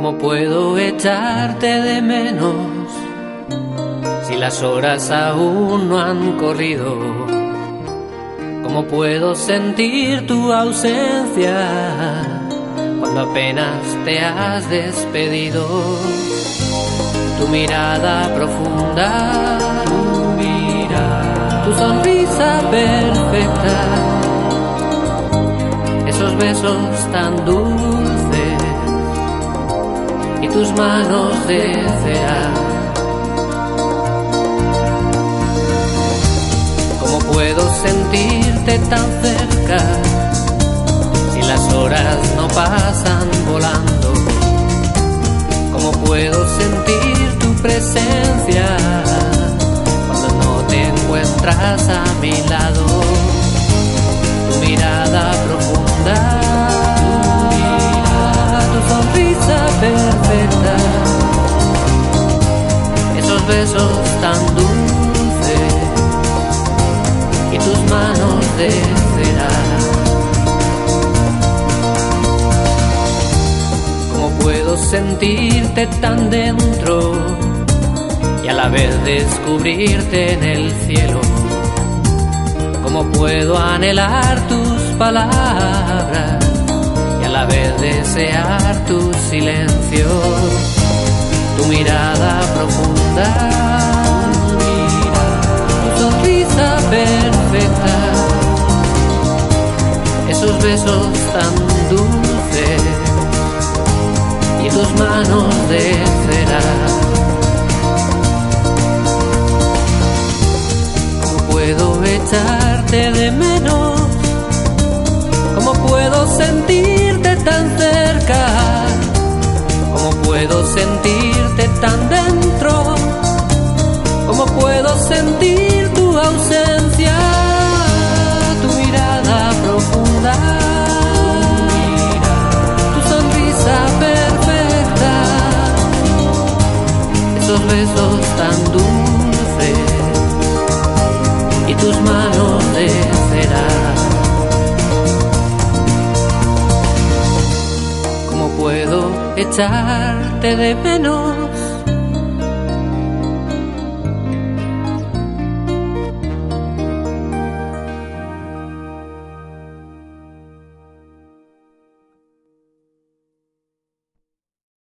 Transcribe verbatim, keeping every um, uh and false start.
¿Cómo puedo echarte de menos si las horas aún no han corrido? ¿Cómo puedo sentir tu ausencia cuando apenas te has despedido? Tu mirada profunda, tu mirada, tu sonrisa perfecta, esos besos tan dulces y tus manos de cera. ¿Cómo puedo sentirte tan cerca si las horas no pasan volando? ¿Cómo puedo sentir tu presencia cuando no te encuentras a mi lado? Tu mirada profunda, tu mirada, tu sonrisa perfecta, esos besos tan dulces y tus manos de cera. ¿Cómo puedo sentirte tan dentro y a la vez descubrirte en el cielo? ¿Cómo puedo anhelar tus palabras y a la vez desear tu silencio? Tu mirada profunda, tu mirada, tu sonrisa perfecta, esos besos tan dulces y tus manos de cera. ¿Cómo puedo echarte de menos? ¿Cómo puedo sentirte tan cerca? ¿Cómo puedo sentirte tan dentro? ¿Cómo puedo sentir tu ausencia? Tu mirada profunda, tu sonrisa perfecta, esos besos tan dulces y tus manos de cera. ¿Cómo puedo echarte de menos?